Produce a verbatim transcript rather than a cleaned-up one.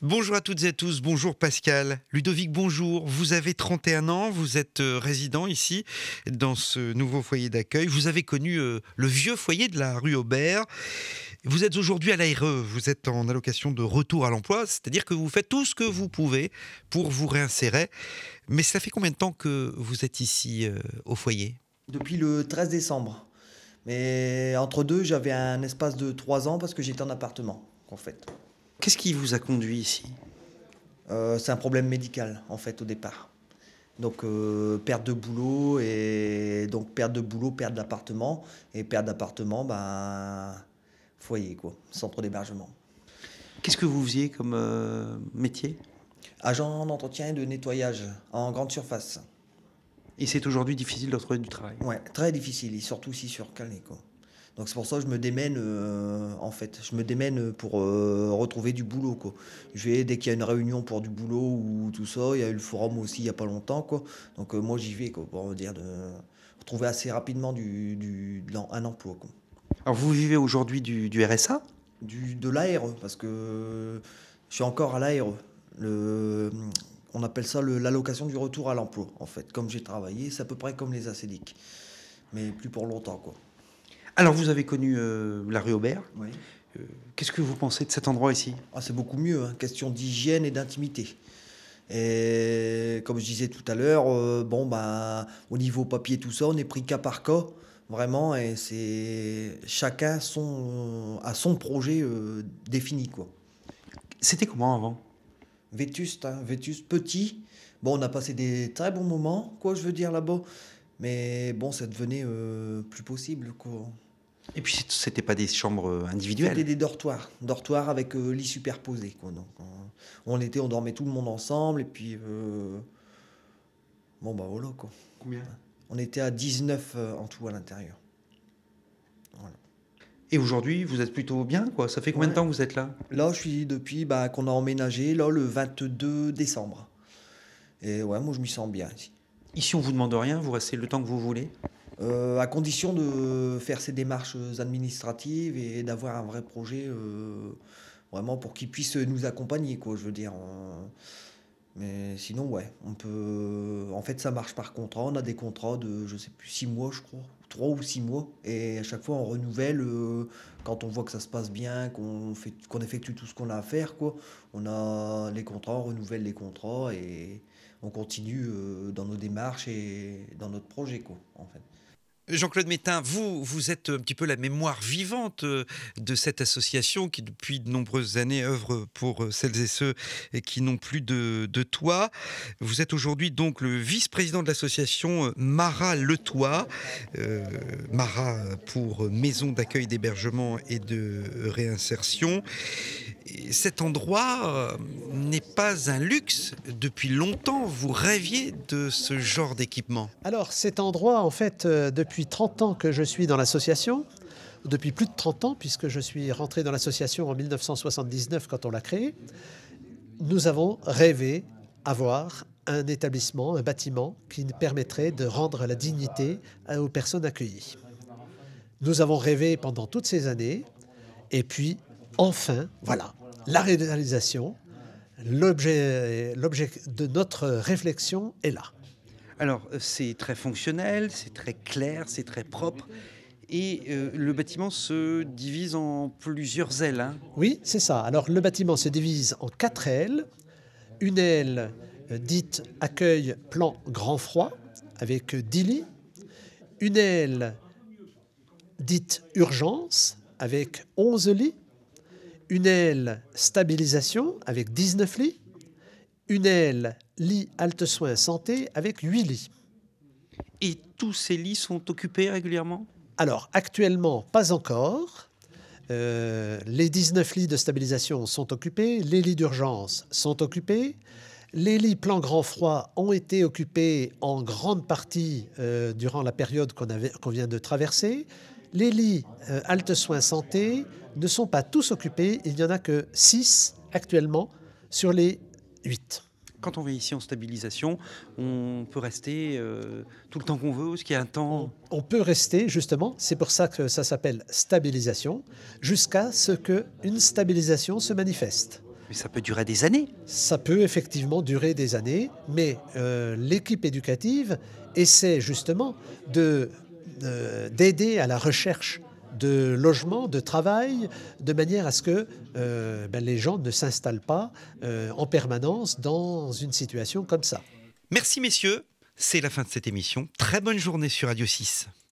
Bonjour à toutes et à tous, bonjour Pascal. Ludovic, bonjour. Vous avez trente et un ans, vous êtes euh, résident ici, dans ce nouveau foyer d'accueil. Vous avez connu euh, le vieux foyer de la rue Aubert. Vous êtes aujourd'hui à l'A R E, vous êtes en allocation de retour à l'emploi, c'est-à-dire que vous faites tout ce que vous pouvez pour vous réinsérer. Mais ça fait combien de temps que vous êtes ici euh, au foyer ? Depuis le treize décembre. Mais entre deux, j'avais un espace de trois ans parce que j'étais en appartement, en fait. Qu'est-ce qui vous a conduit ici ? Euh, c'est un problème médical, en fait, au départ. Donc, euh, perte de boulot, et donc perte de boulot, perte d'appartement. Et perte d'appartement, ben, foyer, quoi, centre d'hébergement. Qu'est-ce que vous faisiez comme euh, métier ? Agent d'entretien et de nettoyage en grande surface. Et c'est aujourd'hui difficile de retrouver du travail. Ouais, très difficile, et surtout ici sur Calais, quoi. Donc c'est pour ça que je me démène, euh, en fait. Je me démène pour euh, retrouver du boulot, quoi. Je vais, dès qu'il y a une réunion pour du boulot ou tout ça, il y a eu le forum aussi il n'y a pas longtemps, quoi. Donc euh, moi j'y vais, quoi, pour dire de retrouver assez rapidement du, du, de l'em- un emploi, quoi. Alors vous vivez aujourd'hui du, du R S A ? Du, de l'A R E, parce que je suis encore à l'A R E. Le, on appelle ça le- l'allocation du retour à l'emploi, en fait. Comme j'ai travaillé, c'est à peu près comme les A C D I C. Mais plus pour longtemps, quoi. Alors vous avez connu euh, la rue Aubert. Oui. Euh, Qu'est-ce que vous pensez de cet endroit ici ? Ah, c'est beaucoup mieux, hein. Question d'hygiène et d'intimité. Et comme je disais tout à l'heure, euh, bon, bah, au niveau papier, tout ça, on est pris cas par cas, vraiment, et c'est chacun son, a son projet euh, défini, quoi. C'était comment avant ? Vétuste, hein, vétuste, petit. Bon, on a passé des très bons moments, quoi, je veux dire, là-bas. Mais bon, ça devenait euh, plus possible, quoi. Et puis c'est- c'était pas des chambres euh, C'était individuelles. des dortoirs, dortoirs avec euh, lit superposé, quoi. Donc, euh, on était, on dormait tout le monde ensemble, et puis euh, bon bah voilà, quoi. Combien ? On était à dix-neuf euh, en tout à l'intérieur. Voilà. Et aujourd'hui, vous êtes plutôt bien, quoi. Ça fait combien de Ouais. temps que vous êtes là ? Là, je suis depuis bah, qu'on a emménagé, là, le vingt-deux décembre. Et ouais, moi je m'y sens bien ici. Ici, on vous demande rien, vous restez le temps que vous voulez. Euh, à condition de faire ces démarches administratives et d'avoir un vrai projet, euh, vraiment pour qu'ils puissent nous accompagner, quoi, je veux dire. on- Mais sinon, ouais, on peut. En fait, ça marche par contrat. On a des contrats de, je sais plus, six mois, je crois, trois ou six mois. Et à chaque fois, on renouvelle euh, quand on voit que ça se passe bien, qu'on fait, qu'on effectue tout ce qu'on a à faire, quoi. On a les contrats, on renouvelle les contrats et on continue euh, dans nos démarches et dans notre projet, quoi, en fait. Jean-Claude Métain, vous, vous êtes un petit peu la mémoire vivante euh, de cette association qui, depuis de nombreuses années, œuvre pour euh, celles et ceux et qui n'ont plus de, de toit. Vous êtes aujourd'hui donc le vice-président de l'association euh, Mara Le Toit. Euh, Mara pour Maison d'accueil, d'hébergement et de réinsertion. Et cet endroit euh, n'est pas un luxe. Depuis longtemps, vous rêviez de ce genre d'équipement. Alors cet endroit, en fait, euh, depuis trente ans que je suis dans l'association, depuis plus de trente ans, puisque je suis rentré dans l'association en mille neuf cent soixante-dix-neuf quand on l'a créée, nous avons rêvé avoir un établissement, un bâtiment qui nous permettrait de rendre la dignité aux personnes accueillies. Nous avons rêvé pendant toutes ces années, et puis enfin, voilà, la réalisation, l'objet, l'objet de notre réflexion est là. Alors, euh, c'est très fonctionnel, c'est très clair, c'est très propre. Et euh, le bâtiment se divise en plusieurs ailes. Hein. Oui, c'est ça. Alors le bâtiment se divise en quatre ailes. Une aile euh, dite accueil plan grand froid avec dix lits. Une aile dite urgence avec onze lits. Une aile stabilisation avec dix-neuf lits. Une aile lit halte soins santé avec huit lits. Et tous ces lits sont occupés régulièrement ? Alors actuellement, pas encore. Euh, les dix-neuf lits de stabilisation sont occupés, les lits d'urgence sont occupés, les lits plan grand froid ont été occupés en grande partie euh, durant la période qu'on, avait, qu'on vient de traverser. Les lits euh, halte soins santé ne sont pas tous occupés, il n'y en a que six actuellement sur les huit. Quand on vient ici en stabilisation, on peut rester euh, tout le temps qu'on veut, est-ce qu'il y a un temps ? On, on peut rester, justement, c'est pour ça que ça s'appelle stabilisation, jusqu'à ce qu'une stabilisation se manifeste. Mais ça peut durer des années. Ça peut effectivement durer des années, mais euh, l'équipe éducative essaie justement de, euh, d'aider à la recherche de logement, de travail, de manière à ce que euh, ben, les gens ne s'installent pas euh, en permanence dans une situation comme ça. Merci messieurs, c'est la fin de cette émission. Très bonne journée sur Radio six.